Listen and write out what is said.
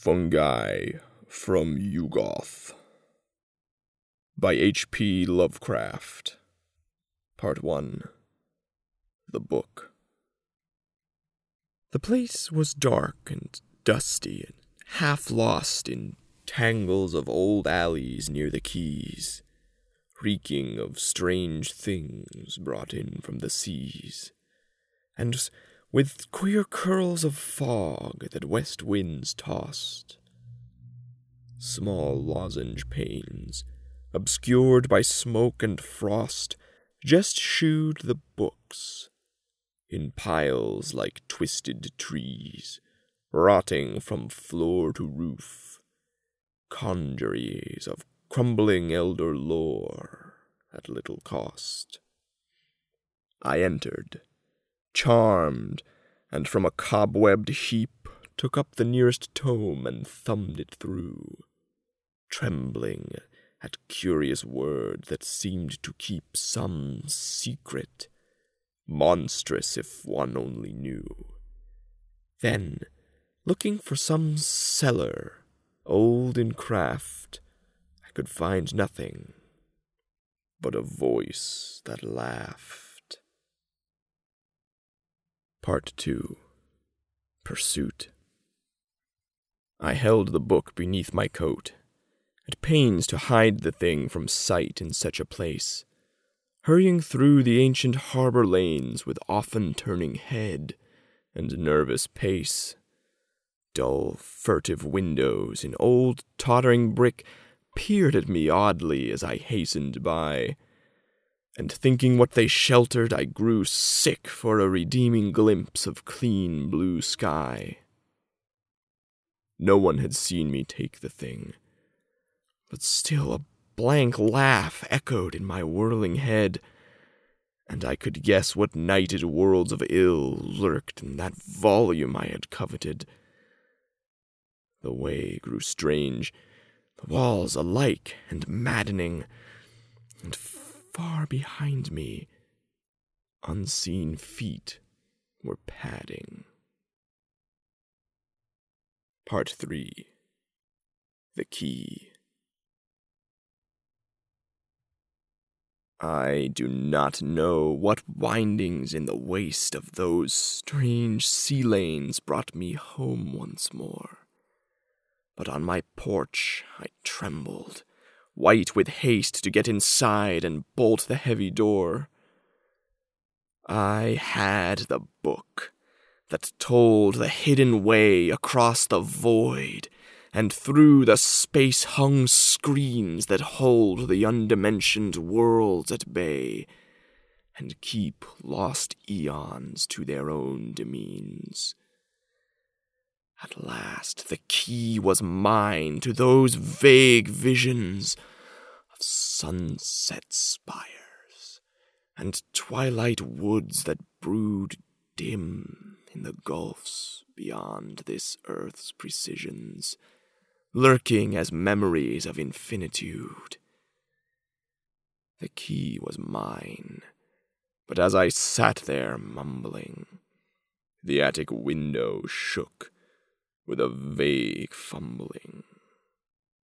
Fungi from Yugoth by H.P. Lovecraft. Part 1. The Book. The place was dark and dusty and half lost in tangles of old alleys near the quays, reeking of strange things brought in from the seas, and with queer curls of fog that west winds tossed. Small lozenge panes, obscured by smoke and frost, just shewed the books, in piles like twisted trees, rotting from floor to roof, congeries of crumbling elder lore at little cost. I entered, charmed, and from a cobwebbed heap took up the nearest tome and thumbed it through, trembling at curious word that seemed to keep some secret, monstrous if one only knew. Then, looking for some cellar, old in craft, I could find nothing but a voice that laughed. Part 2. Pursuit. I held the book beneath my coat, at pains to hide the thing from sight in such a place, hurrying through the ancient harbor lanes with often turning head and nervous pace. Dull, furtive windows in old tottering brick peered at me oddly as I hastened by, and thinking what they sheltered, I grew sick for a redeeming glimpse of clean blue sky. No one had seen me take the thing, but still a blank laugh echoed in my whirling head, and I could guess what nighted worlds of ill lurked in that volume I had coveted. The way grew strange, the walls alike and maddening, and far behind me, unseen feet were padding. Part 3. The Key. I do not know what windings in the waste of those strange sea lanes brought me home once more, but on my porch I trembled, white with haste to get inside and bolt the heavy door. I had the book that told the hidden way across the void and through the space-hung screens that hold the undimensioned worlds at bay and keep lost eons to their own demeans. At last the key was mine to those vague visions of sunset spires and twilight woods that brood dim in the gulfs beyond this earth's precisions, lurking as memories of infinitude. The key was mine, but as I sat there mumbling, the attic window shook with a vague fumbling.